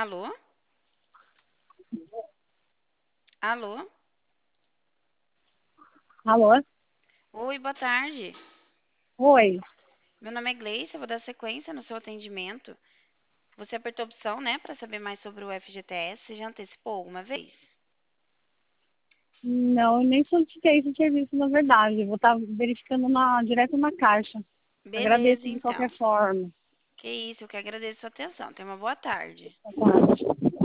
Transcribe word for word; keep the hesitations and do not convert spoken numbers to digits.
Alô? Alô? Alô? Oi, boa tarde. Oi. Meu nome é Gleice, eu vou dar sequência no seu atendimento. Você apertou opção, né, para saber mais sobre o F G T S. Você já antecipou alguma vez? Não, eu nem solicitei esse serviço, na verdade. Eu vou estar verificando na, direto na caixa. Beleza, Agradeço de qualquer então. forma. Que isso, eu que agradeço a sua atenção. Tenha uma boa tarde. Boa tarde.